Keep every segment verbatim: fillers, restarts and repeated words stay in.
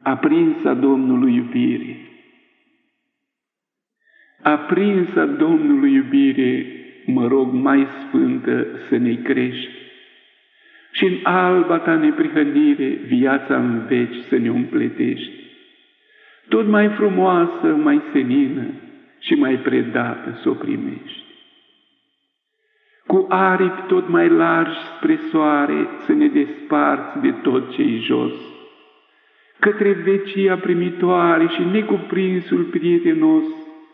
aprinsa Domnului iubire. Aprinsa Domnului iubire, mă rog, mai sfântă să ne crești și în alba ta neprihănire viața în veci să ne umpletești, tot mai frumoasă, mai senină și mai predată să o primești. Cu aripi tot mai largi spre soare să ne desparți de tot ce-i jos, către vecia primitoare și necuprinsul prietenos,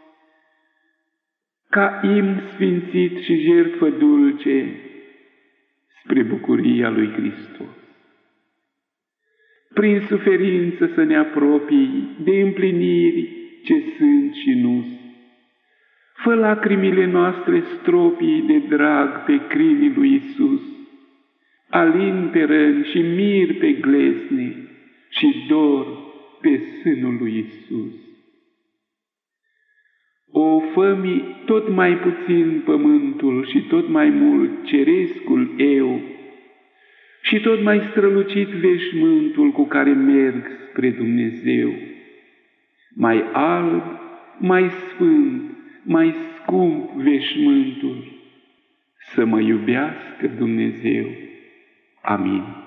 ca imn sfințit și jertfă dulce spre bucuria lui Hristos. Prin suferință să ne apropii de împliniri ce sunt și nu. Fă lacrimile noastre stropii de drag pe crinii lui Isus, alin pe răni și mir pe glezne și dor pe sânul lui Isus. O, fă-mi tot mai puțin pământul și tot mai mult cerescul eu, și tot mai strălucit veșmântul cu care merg spre Dumnezeu. Mai alb, mai sfânt, mai scump veșmântul, să mă iubească Dumnezeu. Amin.